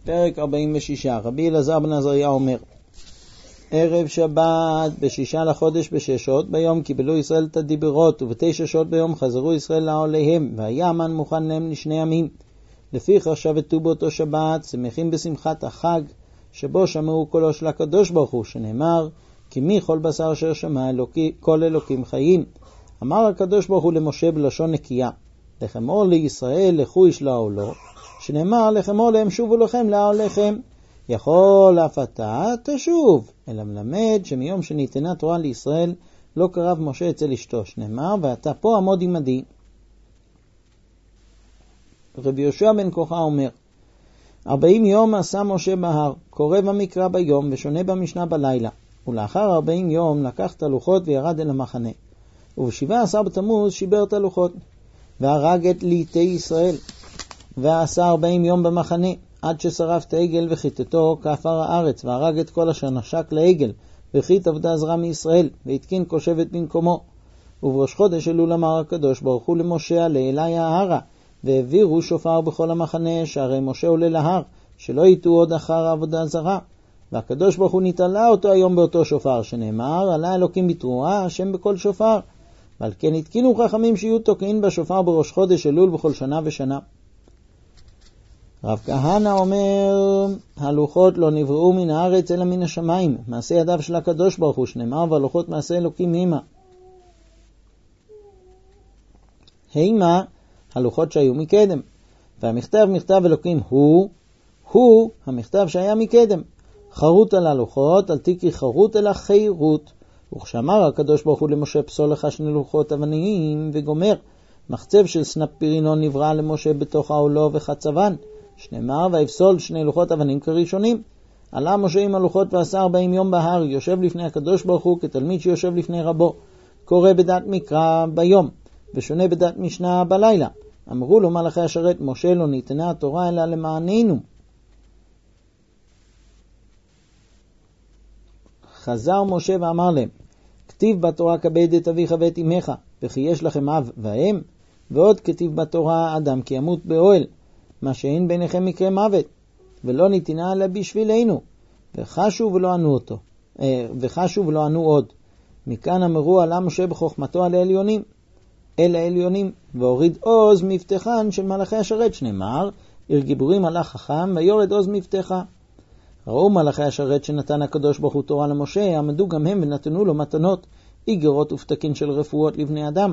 פרק 46. רבי אלעזר בן עזריה אומר, ערב שבת ב6 לחודש ב6 שעות ביום קיבלו ישראל את הדיברות, וב9 שעות ביום חזרו ישראל לעוליהם, והיה המן מוכן להם לשני ימים. לפיכך שבתו באותו שבת, שמחים בשמחת החג, שבו שמעו קולו של הקדוש ברוך הוא, שנאמר, כי מי כל בשר אשר שמע כל אלוקים חיים. אמר הקדוש ברוך הוא למשה בלשון נקייה, לחמור לישראל לכו ישלחו לו, שנאמר לחמור להם שובו לכם לעוליכם. יכול אף אתה תשוב, אלא מלמד שמיום שניתנה תורה לישראל לא קרב משה אצל אשתו, שנאמר ואתה פה עמוד עמדי. רבי יהושע בן כוחה אומר, 40 יום עשה משה בהר, קורא במקרא ביום ושונה במשנה בלילה, ולאחר 40 יום לקח את הלוחות וירד אל המחנה, וב17 בתמוז שיבר את הלוחות, והרג את ליטי ישראל, ועשה 40 יום במחנה, עד ששרף את העגל וחיתתו כאפר הארץ, והרג את כל אשר נשק לעגל, וחיית עבודה זרה מישראל, והתקין כושבת במקומו. ובראש חודש אלול אמר הקדוש ברוך הוא למשה עלה אלי ההרה, והעבירו שופר בכל המחנה, שהרי משה עולה להר, שלא יטעו עוד אחר העבודה זרה. והקדוש ברוך הוא נתעלה אותו היום באותו שופר, שנאמר, עלה אלוקים בתרועה, השם בכל שופר. ועל כן התקינו חכמים שיהיו תוקעים בשופר בראש חודש אלול בכל שנה ושנה. רב כהנא אומר, הלוחות לא נבראו מן הארץ אלא מן השמיים, מעשה ידיו של הקדוש ברוך הוא, שנאמר, והלוחות מעשה אלוקים הימה. הימה, הלוחות שהיו מקדם, והמכתב מכתב אלוקים הוא המכתב שהיה מקדם. חרוט על הלוחות, אל תקרא חרוט אלא חירות. וכשאמר הקדוש ברוך הוא למשה, פסול לך 2 לוחות אבנים וגומר, מחצב של סנפירינון נברא למשה בתוך העולו וחצבן, שנאמר, ויפסול 2 לוחות אבנים כראשונים. עלה משה עם הלוחות ועשה 40 יום בהר, יושב לפני הקדוש ברוך הוא כתלמיד שיושב לפני רבו, קורא בדעת מקרא ביום ושונה בדעת משנה בלילה. אמרו לו מלאכי השרת, משה לא ניתנה התורה אלא למעננו. חזר משה ואמר להם, כתיב בתורה כבד את אביך ואת אמך, וכי יש לכם אב ואם, ועוד כתיב בתורה אדם כי ימות באוהל, מה שאין ביניכם מקרה מוות, ולא ניתנה אלא בשבילנו. וחשו ולא ענו עוד. מכאן אמרו עלה משה בחוכמתו אל העליונים, והוריד עוז מבטחן של מלאכי השרת, שנאמר, עיר גיבורים עלה חכם ויורד עוז מבטחה. ראו מלאכי השרת שנתן הקדוש ברוך הוא תורה למשה, עמדו גם הם ונתנו לו מתנות, איגרות ופתקין של רפואות לבני אדם.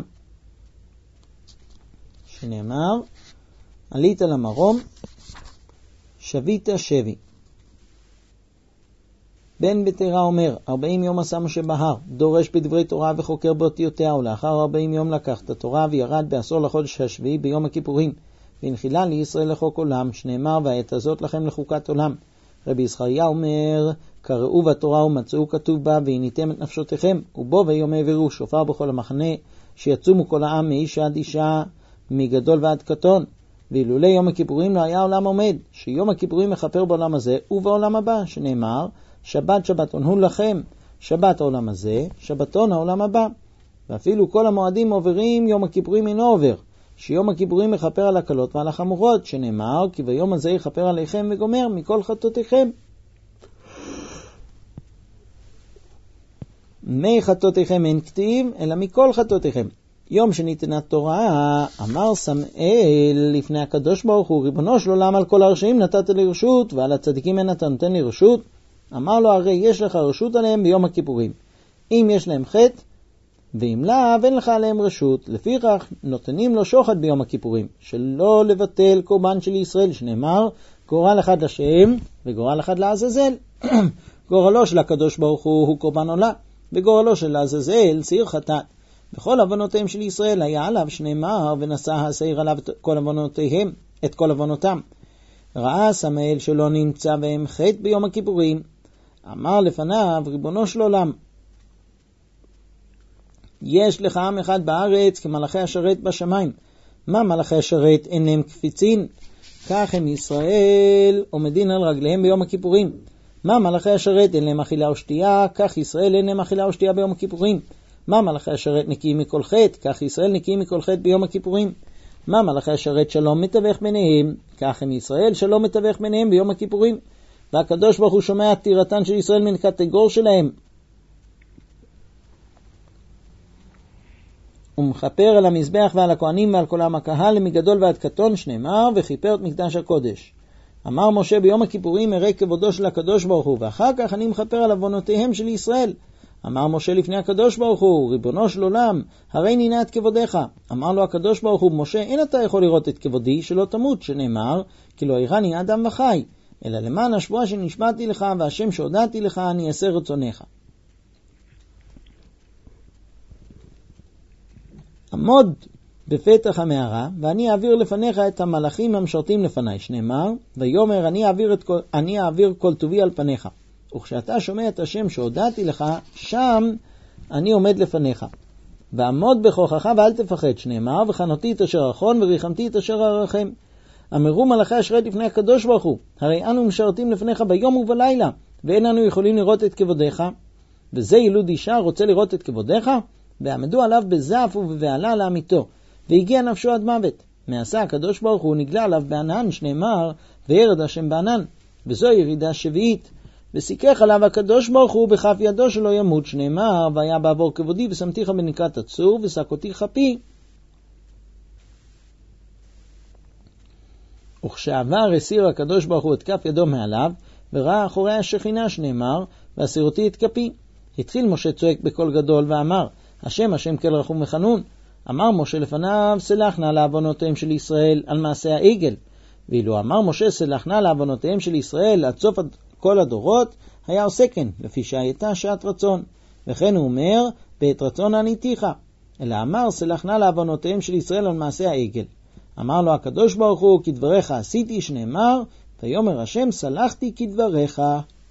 שנאמר, עלית למרום, שבית שבי. בן בתרה אומר, 40 יום עשה משה בהר, דורש בדברי תורה וחוקר באותיותיה, ולאחר 40 יום לקח את התורה וירד בעשור לחודש השביעי ביום הכיפורים, והנחילה לישראל לחוק עולם, שנאמר, והעת הזאת לכם לחוקת עולם. רבי זכריה אומר, קראו בתורה ומצאו כתוב בה, והניתם את נפשותיכם, ובו ויום העבירו שופר בכל המחנה, שיצומו כל העם מאיש עד אישה, מגדול ועד קטון. ואילולי יום הכיפורים לא היה עולם עומד, שיום הכיפורים מכפר בעולם הזה ובעולם הבא, שנאמר, שבת שבתון הוא לכם, שבת העולם הזה, שבתון העולם הבא. ואפילו כל המועדים עוברים, יום הכיפורים אינו עובר, שיום הכיפורים מכפר על הקלות ועל החמורות, שנאמר, כי ביום הזה יכפר עליכם וגומר מכל חטאותיכם. מי חטאותיכם אין כתיב, אלא מכל חטאותיכם. יום שניתנה תורה, אמר סמאל לפני הקדוש ברוך הוא, ריבונו של עולם, על כל הרשעים נתת לי רשות, ועל הצדיקים אין אתה נותן לי רשות. אמר לו, הרי יש לך רשות עליהם ביום הכיפורים, אם יש להם חטא, ואם לאו אין לך עליהם רשות. לפיכך נותנים לו שוחד ביום הכיפורים, שלא לבטל קורבן של ישראל, שנאמר, גורל אחד לשם וגורל אחד לעזאזל. גורלו של הקדוש ברוך הוא קורבן עולה, וגורלו של לעזאזל סיר חטאת. בכל עוונותיהם של ישראל היה עליו, שנאמר, ונשא הסעיר עליו את כל עוונותם. ראה סמאל שלא נמצא בהם חטא ביום הכיפורים, אמר לפניו, ריבונו של עולם, יש לך עם אחד בארץ כמלאכי השרת בשמיים. מה מלאכי השרת? אינם קפיצין, כך הם ישראל עומדים על רגליהם ביום הכיפורים. מה מלאכי השרת? אין להם אכילה או שתייה, כך ישראל אין להם אכילה או שתייה ביום הכיפורים. מה מלאכי השרת? נקיים מכל חטא, כך ישראל נקיים מכל חטא ביום הכיפורים. מה מלאכי השרת? שלום מתווך ביניהם, וכך הם ישראל שלא מתווך ביניהם ביום הכיפורים. והקדוש ברוך הוא שומע תירתן של ישראל מן קטגור שלהם. הוא מכפר על המזבח ועל הכהנים ועל כל עם הקהל מגדול ועד קטון, שנאמר, וכיפר את מקדש הקודש. אמר משה ביום הכיפורים אראה כבודו של הקדוש ברוך הוא, ואחר כך אני מכפר על עוונותיהם של ישראל. אמר משה לפני הקדוש ברוך הוא, ריבונו של עולם, הרי נינה את כבודיך. אמר לו הקדוש ברוך הוא, משה, אין אתה יכול לראות את כבודי שלא תמות, שנאמר, כי לא יראני אדם וחי, אלא למען השבועה שנשבעתי לך והשם שהודעתי לך אני אעשה רצונך. עמוד בפתח המערה, ואני אעביר לפניך את המלאכים המשרתים לפני, שנאמר, ויאמר אני אעביר כל טובי על פניך. וכשאתה שומע את השם שהודעתי לך, שם אני עומד לפניך. ועמוד בכוחך ואל תפחד, שנאמר, וחנותי את אשר אחון וריחמתי את אשר ארחם. אמרו מלאכי השרת לפני הקדוש ברוך הוא, הרי אנו משרתים לפניך ביום ובלילה, ואין אנו יכולים לראות את כבודיך. וזה ילוד אישה רוצה לראות את כבודיך? ועמדו עליו בזף ובבעלה לעמיתו, והגיע נפשו עד מוות. מעשה הקדוש ברוך הוא נגלה עליו בענן, שנאמר, וירד השם בענן. וזו ירידה שביעית. וסיכך עליו הקדוש ברוך הוא בכף ידו שלא ימות, שנאמר, והיה בעבור כבודי ושמתיך בנקרת הצור ושקותי כפי. וכשעבר הסיר הקדוש ברוך הוא את כף ידו מעליו, וראה אחורי השכינה, שנאמר, והסירותי את כפי. התחיל משה צועק בקול גדול ואמר, השם השם כל רחום וחנון. אמר משה לפניו, סלח נא לעוונותיהם של ישראל על מעשה העגל. ואילו אמר משה סלח נא לעוונותיהם של ישראל עד סוף כל הדורות, היה עושה כן, לפי שהייתה שעת רצון. וכן הוא אומר, בעת רצון עניתיך. אלא אמר סלח נא לעוונותיהם של ישראל על מעשה העגל. אמר לו הקדוש ברוך הוא, כדבריך עשיתי, שנאמר, ויאמר השם סלחתי כדבריך.